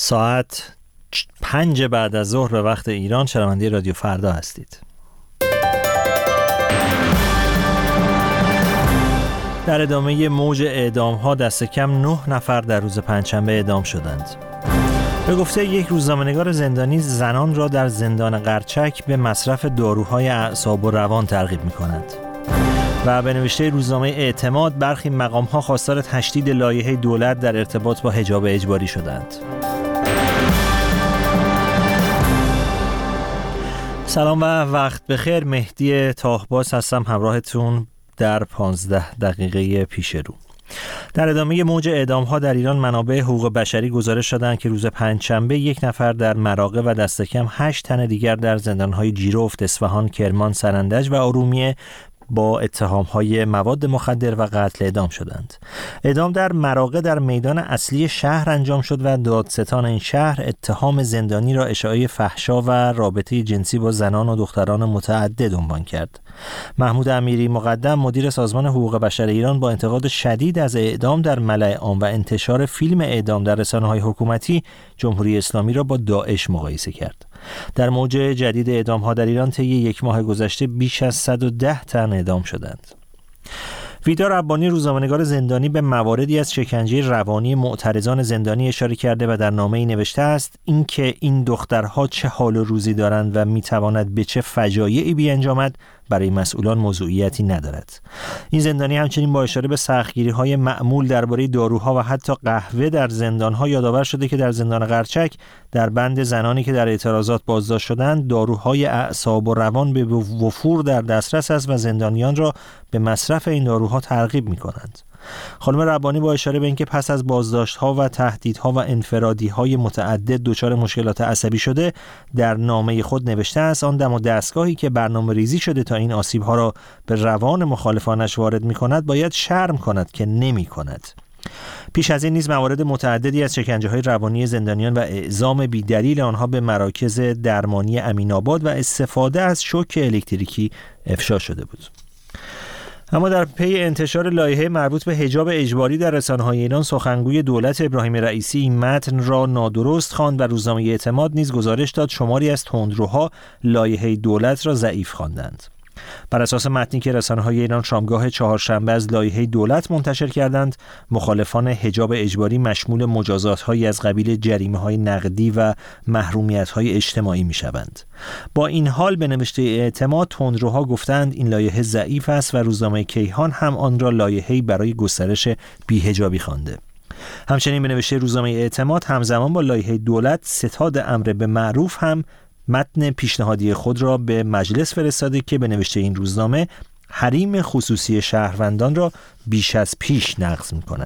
ساعت 5 بعد از ظهر به وقت ایران. شنونده رادیو فردا هستید. در ادامه موج اعدام‌ها دست کم 9 نفر در روز پنجشنبه اعدام شدند. به گفته یک روزنامه‌نگار زندانی، زنان را در زندان قرچک به مصرف داروهای اعصاب و روان ترغیب می‌کنند. و به نوشته روزنامه اعتماد، برخی مقام‌ها خواستار تشدید لایحه دولت در ارتباط با حجاب اجباری شدند. سلام و وقت بخیر. مهدی تاهباز هستم همراهتون در 15 دقیقه پیش رو. در ادامه موج اعدام‌ها در ایران، منابع حقوق بشری گزارش دادند که روز پنجشنبه 1 نفر در مراغه و دست کم 8 تن دیگر در زندان‌های جیرفت، اصفهان، کرمان، سنندج و ارومیه با اتهام‌های مواد مخدر و قتل اعدام شدند. اعدام در مراغه در میدان اصلی شهر انجام شد و دادستان این شهر اتهام زندانی را اشاعه فحشا و رابطه جنسی با زنان و دختران متعدد عنوان کرد. محمود امیری مقدم، مدیر سازمان حقوق بشر ایران، با انتقاد شدید از اعدام در ملأ عام و انتشار فیلم اعدام در رسانه‌های حکومتی، جمهوری اسلامی را با داعش مقایسه کرد. در موج جدید اعدام‌ها در ایران طی 1 ماه گذشته بیش از 110 تن اعدام شدند. ویدا ربانی، روزنامه‌نگار زندانی، به مواردی از شکنجه روانی معترضان زندانی اشاره کرده و در نامه‌ای نوشته است اینکه این دخترها چه حال و روزی دارند و می‌تواند به چه فجایعی بیانجامد برای مسئولان موضوعیتی ندارد. این زندانی همچنین با اشاره به سختگیری‌های معمول درباره داروها و حتی قهوه در زندان‌ها یادآور شده که در زندان قرچک در بند زنانی که در اعتراضات بازداشت شدند، داروهای اعصاب و روان به وفور در دسترس است و زندانیان را به مصرف این داروها ترغیب می‌کنند. خانم ربانی با اشاره به اینکه پس از بازداشت‌ها و تهدیدها و انفرادی‌های متعدد دچار مشکلات عصبی شده، در نامه خود نوشته است آن دم و دستگاهی که برنامه‌ریزی شده تا این آسیب‌ها را به روان مخالفانش وارد می‌کند باید شرم کند که نمی‌کند. پیش از این نیز موارد متعددی از شکنجه‌های روانی زندانیان و اعزام بی‌دلیل آنها به مراکز درمانی امین‌آباد و استفاده از شوک الکتریکی افشا شده بود. اما در پی انتشار لایحه مربوط به حجاب اجباری در رسانه‌های ایران، سخنگوی دولت ابراهیم رئیسی این متن را نادرست خواند و روزنامه اعتماد نیز گزارش داد شماری از تندروها لایحه دولت را ضعیف خواندند. بر اساس متنی که رسانه‌های ایران شامگاه چهارشنبه از لایحه دولت منتشر کردند، مخالفان حجاب اجباری مشمول مجازات‌هایی از قبیل جریمه‌های نقدی و محرومیت‌های اجتماعی می‌شوند. با این حال به نوشته اعتماد، تندروها گفتند این لایحه ضعیف است و روزنامه کیهان هم آن را لایحه‌ای برای گسترش بی‌حجابی خوانده. همچنین به نوشته روزنامه اعتماد، همزمان با لایحه دولت، ستاد امر به معروف هم متن پیشنهادی خود را به مجلس فرستاده که به نوشته این روزنامه حریم خصوصی شهروندان را بیش از پیش نقض می‌کند.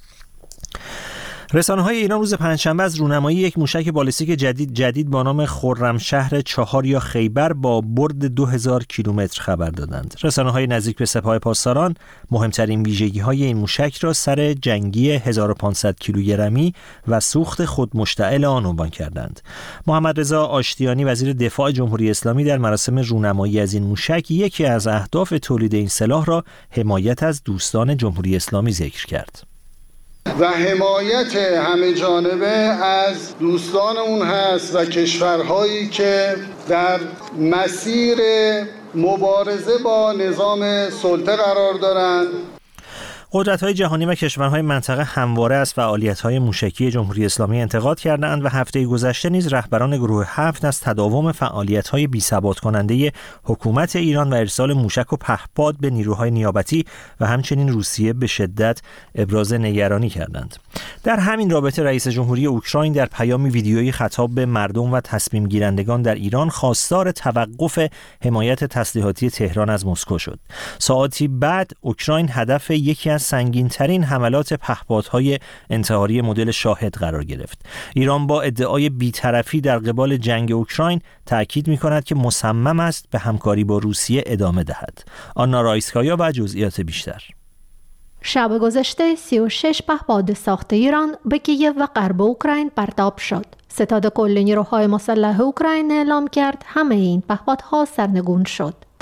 رسانه‌های ایران روز پنجشنبه از رونمایی یک موشک بالستیک جدید با نام خرمشهر 4 یا خیبر با برد 2000 کیلومتر خبر دادند. رسانه‌های نزدیک به سپاه پاسداران مهمترین ویژگی‌های این موشک را سر جنگی 1500 کیلوگرمی و سوخت خودمشتعل آن عنوان کردند. محمد رضا آشتیانی، وزیر دفاع جمهوری اسلامی، در مراسم رونمایی از این موشک یکی از اهداف تولید این سلاح را حمایت از دوستان جمهوری اسلامی ذکر کرد. و حمایت همه جانبه از دوستانمون هست و کشورهایی که در مسیر مبارزه با نظام سلطه قرار دارند. قدرت‌های جهانی و کشورهای منطقه همواره از فعالیت‌های موشکی جمهوری اسلامی انتقاد کردند و هفته گذشته نیز رهبران گروه 7 از تداوم فعالیت‌های بی‌ثبات کننده حکومت ایران و ارسال موشک و پهپاد به نیروهای نیابتی و همچنین روسیه به شدت ابراز نگرانی کردند. در همین رابطه رئیس جمهوری اوکراین در پیامی ویدیویی خطاب به مردم و تصمیم گیرندگان در ایران خواستار توقف حمایت تسلیحاتی تهران از مسکو شد. ساعاتی بعد اوکراین هدف یکی از سنگین‌ترین حملات پهپادهای انتحاری مدل شاهد قرار گرفت. ایران با ادعای بی‌طرفی در قبال جنگ اوکراین تأکید می‌کند که مصمم است به همکاری با روسیه ادامه دهد. آنا رایسکایا و جزئیات بیشتر. شب گذشته 36 پهپاد ساخت ایران به کییو و غرب اوکراین پرتاب شد. ستاد کل نیروهای مسلح اوکراین اعلام کرد همه این پهپادها سرنگون شد.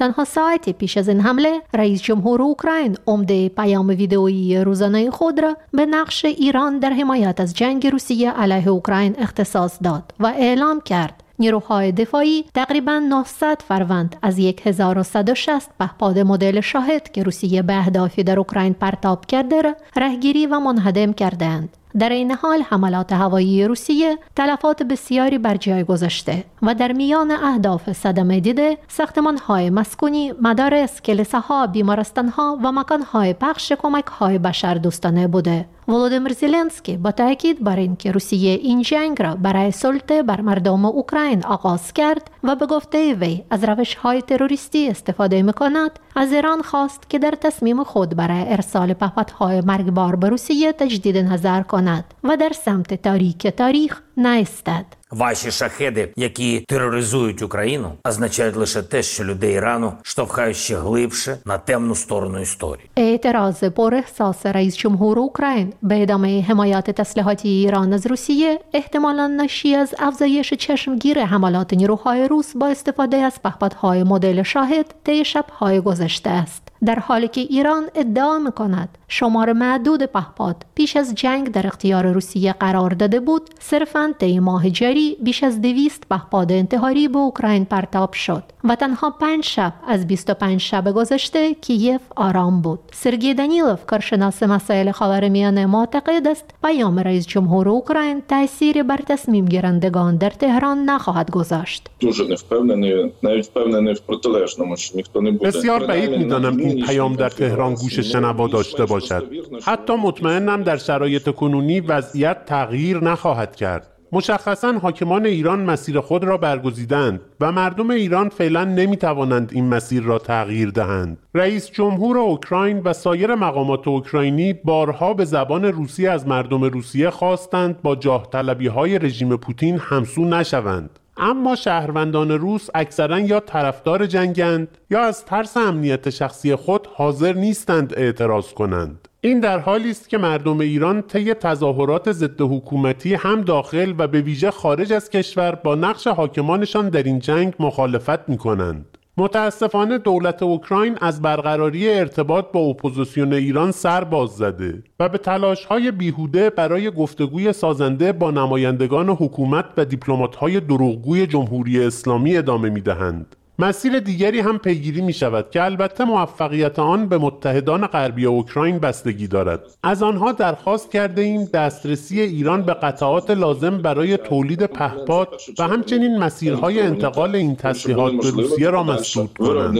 تنها ساعتی پیش از این حمله رئیس جمهور اوکراین عمده پیام ویدئویی روزانه خود را به نقش ایران در حمایت از جنگ روسیه علیه اوکراین اختصاص داد و اعلام کرد نیروهای دفاعی تقریباً 900 فروند از 1160 پهپاد مدل شاهد که روسیه به اهدافی در اوکراین پرتاب کرده را رهگیری و منهدم کردند. در این حال حملات هوایی روسیه تلفات بسیاری بر جای گذاشته و در میان اهداف صدمه دیده ساختمان‌های مسکونی، مدارس، کلیساها، بیمارستان‌ها و مکان‌های پخش کمک‌های بشردوستانه بوده. ولودیمیر زلنسکی با تاکید بر اینکه روسیه این جنگ را برای سلطه بر مردم اوکراین آغاز کرد و به گفته وی از روش‌های تروریستی استفاده می‌کند، از ایران خواست که در تصمیم خود برای ارسال پهپادهای مرگبار به روسیه تجدید نظر کند و در سمت تاریک تاریخ نایستد. Ваші шахеди, які тероризують Україну, означають лише те, що людей Ірану штовхають ще глибше на темну сторону історії. اعتراض پر احساس رئیس جمهور اوکراین به ادامه حمایت تسلیحاتی ایران از روسیه احتمالاً ناشی از افزایش چشمگیر حملات نیروهای روس با استفاده از پهپادهای مدل شاهد طی شب‌های گذشته است. در حالی که ایران ادعا می‌کند شمار معدود پهپاد پیش از جنگ در اختیار روسیه قرار داده بود، صرفاً طی ماه جاری بیش از 200 پهپاد انتحاری به اوکراین پرتاب شد و تنها 5 شب از 25 شب گذشته کیف آرام بود. سرگئی دانیلوف، کارشناس مسائل خاورمیانه، معتقد است پیام رئیس جمهور اوکراین تأثیری بر تصمیم گیرندگان در تهران نخواهد گذاشت. بسیار بعید می‌دانم این پیام در تهران گوش شنوا داشته باشد. حتی مطمئنم در شرایط کنونی وضعیت تغییر نخواهد کرد. مشخصاً حاکمان ایران مسیر خود را برگزیدند و مردم ایران فعلا نمیتوانند این مسیر را تغییر دهند. رئیس جمهور اوکراین و سایر مقامات اوکراینی بارها به زبان روسی از مردم روسیه خواستند با جاه طلبی‌های رژیم پوتین همسو نشوند. اما شهروندان روس اکثراً یا طرفدار جنگند یا از ترس امنیت شخصی خود حاضر نیستند اعتراض کنند. این در حالی است که مردم ایران طی تظاهرات ضد حکومتی هم داخل و به ویژه خارج از کشور با نقش حاکمانشان در این جنگ مخالفت می‌کنند. متاسفانه دولت اوکراین از برقراری ارتباط با اپوزیسیون ایران سر باز زده و به تلاش‌های بیهوده برای گفتگوی سازنده با نمایندگان حکومت و دیپلمات‌های دروغگوی جمهوری اسلامی ادامه می‌دهند. مسیر دیگری هم پیگیری می شود که البته موفقیت آن به متحدان غربی اوکراین بستگی دارد. از آنها درخواست کرده ایم دسترسی ایران به قطعات لازم برای تولید پهپاد و همچنین مسیرهای انتقال این تسلیحات به روسیه را مسدود کنند.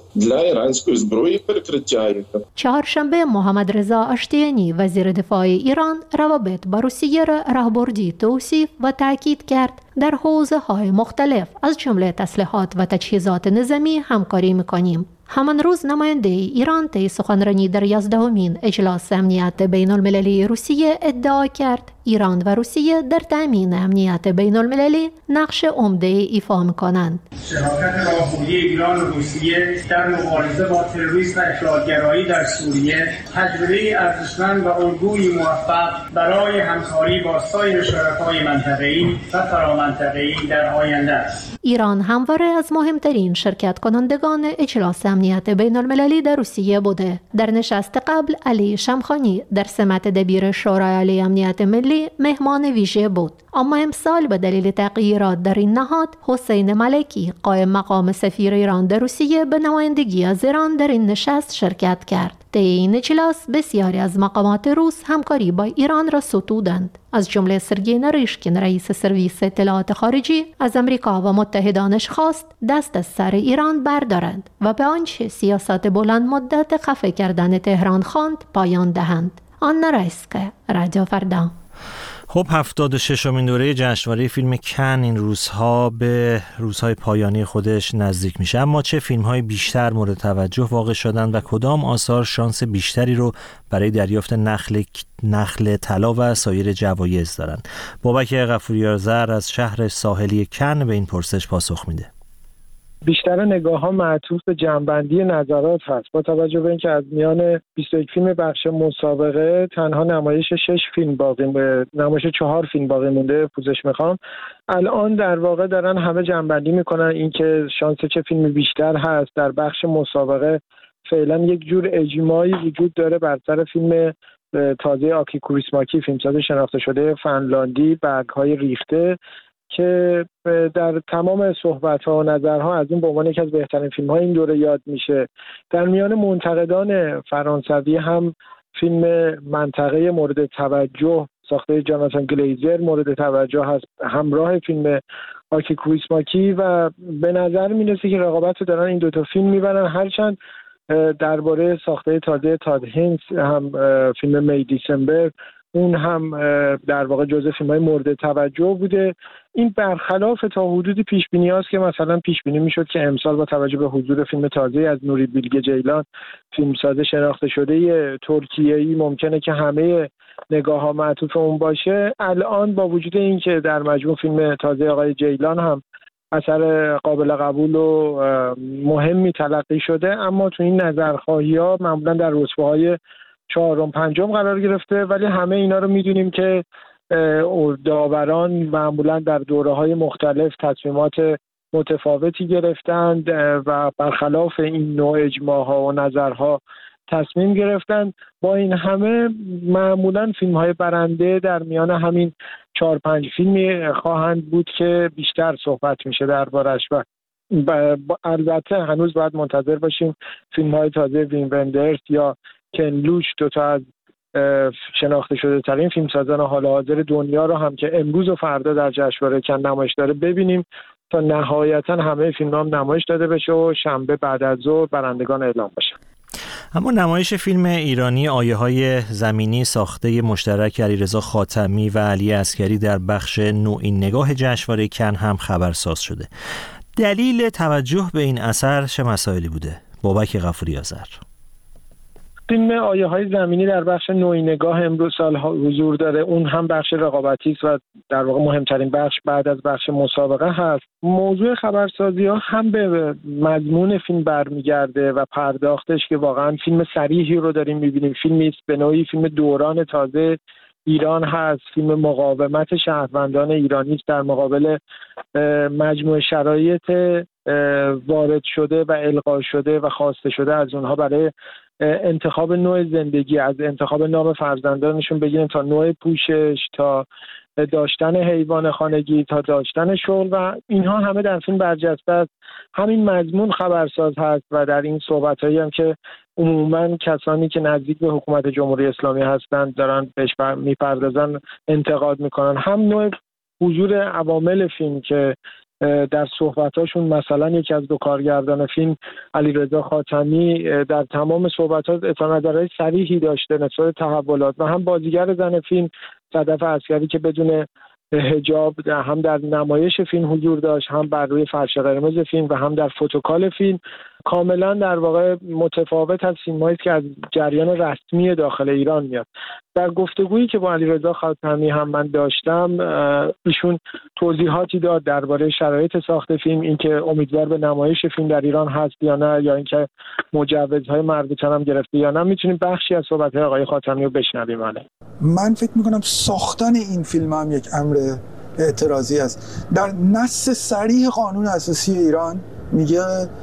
چهارشنبه محمد رضا آشتیانی وزیر دفاع ایران روابط با روسیه را راهبردی توصیف و تاکید کرد در حوزه‌های مختلف از جمله تسلیحات و تجهیزات نظامی همکاری می‌کنیم. همان روز نماینده ایران طی سخنرانی در 11مین اجلاس امنیت بین المللی روسیه ادعا کرد ایران و روسیه در تأمین امنیت بین المللی نقش عمده ایفا می‌کنند. شراکت راهبردی ایران و روسیه در مبارزه با تروریسم و اشغالگرایی در سوریه تجربه ارزشمند و الگویی موفق برای همکاری با سایر شرکای منطقه‌ای و فرامنطقه‌ای در آینده است. ایران همواره از مهمترین شرکت کنندگان اجلاس امنیت بین المللی در روسیه بوده. در نشست قبل علی شمخانی در سمت دبیر شورای عالی امنیت ملی مهمان ویژه بود. اما امسال به دلیل تغییرات در این نهاد حسین ملکی قائم مقام سفیر ایران در روسیه به نمایندگی از ایران در این نشست شرکت کرد. طی این اجلاس بسیاری از مقامات روس همکاری با ایران را ستودند. از جمله سرگئی ناریشکین رئیس سرویس اطلاعات خارجی از امریکا و متحدانش خواست دست از سر ایران بردارند و به آنچه سیاست بلند مدت خفه کردن تهران خواند پایان دهند. آنا رایسکه، رادیو فردا. خب 76مین دوره جشنواره فیلم کن این روزها به روزهای پایانی خودش نزدیک میشه، اما چه فیلم‌های بیشتر مورد توجه واقع شدند و کدام آثار شانس بیشتری رو برای دریافت نخل طلا و سایر جوایز دارند؟ بابک غفوری‌زر از شهر ساحلی کن به این پرسش پاسخ میده. بیشتر نگاه‌ها معطوف به جمع‌بندی نظرات هست. با توجه به اینکه از میان 21 فیلم بخش مسابقه تنها نمایش 4 فیلم باقی مونده پوزش میخوام، الان در واقع دارن همه جمع‌بندی میکنن اینکه شانس چه فیلم بیشتر هست. در بخش مسابقه فعلا یک جور اجماعی وجود داره بر سر فیلم تازه آکی کوریسماکی، فیلمساز شناخته شده فنلاندی، برگ‌های ریخته، که در تمام صحبت‌ها و نظرها از این به عنوان یکی از بهترین فیلم‌های این دوره یاد میشه. در میان منتقدان فرانسوی هم فیلم منطقه مورد توجه ساخته جاناتان گلیزر مورد توجه هست، همراه فیلم آکی کوریسماکی، و به نظر میرسه که رقابت رو دارن این دوتا فیلم میبرن. هرچند درباره ساخته تازه تاد هینس هم فیلم می دیسمبر، اون هم در واقع جزء فیلم‌های مورد توجه بوده. این برخلاف تا حدودی پیش‌بینی هاست که مثلا پیش‌بینی میشد که امسال با توجه به حضور فیلم تازه از نوری بیلگه جیلان، فیلمساز شناخته شده ترکیه‌ای، ممکنه که همه نگاه‌ها معطوف اون باشه. الان با وجود اینکه در مجموع فیلم تازه آقای جیلان هم اثر قابل قبول و مهمی تلقی شده، اما تو این نظرخواهی‌ها معمولا در رتبه‌های 4 و 5 قرار گرفته. ولی همه اینا رو میدونیم که داوران معمولا در دوره‌های مختلف تصمیمات متفاوتی گرفتند و برخلاف این نوع اجماع‌ها و نظرها تصمیم گرفتن. با این همه معمولا فیلم‌های برنده در میان همین 4-5 فیلمی خواهند بود که بیشتر صحبت میشه دربارش، و البته هنوز باید منتظر باشیم فیلم‌های تازه ویم وندرز یا کن لوچ، دوتا از شناخته شده ترین فیلمسازان حال حاضر دنیا رو هم که امروز و فردا در جشنواره کن نمایش داره ببینیم تا نهایتا همه فیلم‌ها هم نمایش داده بشه و شنبه بعد از ظهر برندگان اعلام بشه. اما نمایش فیلم ایرانی آیه‌های زمینی ساخته مشترک علیرضا خاتمی و علی عسکری در بخش نوعین نگاه جشنواره کن هم خبرساز شده. دلیل توجه به این اثر چه مسائلی بوده؟ بابک غفوری آذر. فیلم آیه‌های زمینی در بخش نوعین نگاه امروز سال حضور داره. اون هم بخش رقابتی است و در واقع مهمترین بخش بعد از بخش مسابقه هست. موضوع خبرسازی‌ها هم به مضمون فیلم برمیگرده و پرداختش که واقعا فیلم صریحی رو داریم می‌بینیم. فیلمی است به نوعی فیلم دوران تازه ایران هست، فیلم مقاومت شهروندان ایرانی است در مقابل مجموعه شرایط وارد شده و القا شده و خواسته شده از اونها برای انتخاب نوع زندگی، از انتخاب نام فرزندانشون بگیریم تا نوع پوشش، تا داشتن حیوان خانگی، تا داشتن شغل، و اینها همه در فیلم برجسته است. همین مضمون خبرساز هست و در این صحبتایی هم که عموما کسانی که نزدیک به حکومت جمهوری اسلامی هستند دارن بهش میپردازن انتقاد میکنن. هم نوع حضور عوامل فیلم که در صحبتاشون، مثلا یکی از دو کارگردان فیلم علیرضا خاتمی در تمام صحبتات اظهار نظرهای صریحی داشته نسبت تحولات، و هم بازیگر زن فیلم صدف عسکری که بدون حجاب هم در نمایش فیلم حضور داشت، هم بر روی فرش قرمز فیلم و هم در فوتوکال فیلم، کاملا در واقع متفاوت از فیلم‌هایی که از جریان رسمی داخل ایران میاد. در گفتگویی که با علیرضا خاتمی هم من داشتم، ایشون توضیحاتی داد درباره شرایط ساخت فیلم، اینکه امیدوار به نمایش فیلم در ایران هست یا نه، یا اینکه مجوزهای مربوطه هم گرفته یا نه. میتونیم بخشی از صحبت‌های آقای خاتمی رو بشنویم. من فکر می‌کنم ساختن این فیلم هم یک امر اعتراضی است. در نص صریح قانون اساسی ایران میگه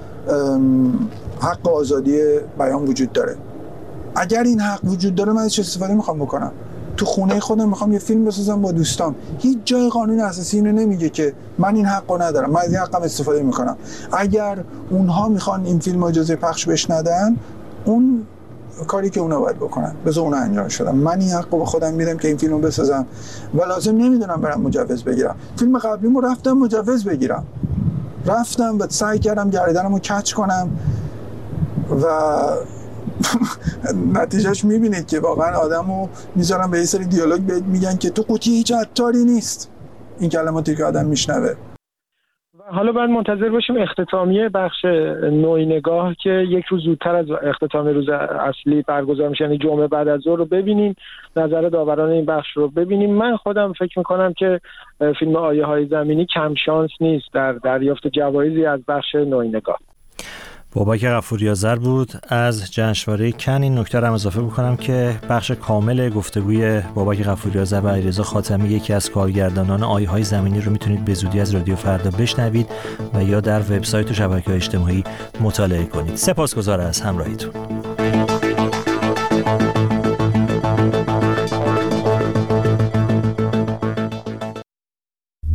حق آزادی بیان وجود داره. اگر این حق وجود داره من چه استفاده میخوام بکنم؟ تو خونه خودم میخوام یه فیلم بسازم با دوستام، هیچ جای قانون اساسی اینو نمیگه که من این حقو ندارم، من از این حقم استفاده میکنم. اگر اونها میخوان این فیلم اجازه پخش بهش ندن، اون کاری که اونا باید بکنن بذار اونا انجام شدن. من این حقو به خودم میدم که این فیلمو بسازم و لازم نمیدونم برام مجوز بگیرم. فیلم قبلیمو رفتم مجوز بگیرم، رفتم و سعی کردم گردنمو کج کنم و نتیجهش میبینید که واقعا آدمو میذارن به یه سری دیالوگ بهت میگن که تو قوطی هیچ عطاری نیست. این کلماتی که آدم میشنوه. و حالا باید منتظر باشیم اختتامیه بخش نوعی نگاه که یک روز زودتر از اختتامیه روز اصلی برگزار میشه، یعنی جمعه بعد از ظهر رو ببینیم، نظر داوران این بخش رو ببینیم. من خودم فکر میکنم که فیلم آیه های زمینی کم شانس نیست در دریافت جوایزی از بخش نوعی نگاه. بابک غفوری‌آذر بود از جشنواره کن. این نکته رو اضافه بکنم که بخش کامل گفتگوی بابک غفوری‌آذر و علیرضا خاتمی، یکی از کارگردانان آیه‌های زمینی، رو میتونید به زودی از رادیو فردا بشنوید و یا در وبسایت و شبکه‌های اجتماعی مطالعه کنید. سپاسگزارم از همراهیتون.